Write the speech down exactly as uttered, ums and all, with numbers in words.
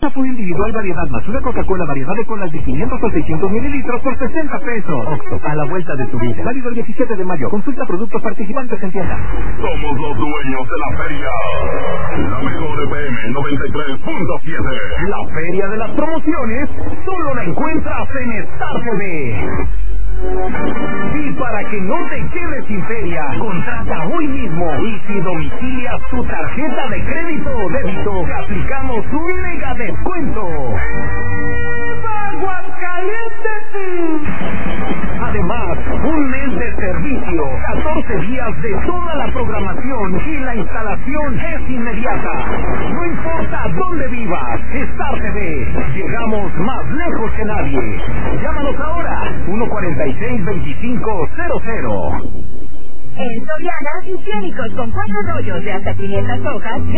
Chapo individual variedad más una Coca-Cola variedad de colas de quinientos o seiscientos mililitros por sesenta pesos. Oxxo, a la vuelta de tu vida. Válido el diecisiete de mayo. Consulta productos participantes en tienda. Somos los dueños de la feria. La mejor F M noventa y tres punto siete. La feria de las promociones solo la encuentras en Star T V. Y para que no te quedes sin feria, contrata hoy mismo y si domicilias tu tarjeta de crédito o débito, te aplicamos un mega descuento. ¡Aguascalientes! Además, un mes de servicio, catorce días de toda la programación y la instalación es inmediata. No importa dónde vivas, Star T V. Llegamos más lejos que nadie. Llámanos ahora, uno cuarenta y seis veinticinco cero cero. En Soriana, higiénicos con cuatro rollos de hasta quinientas hojas.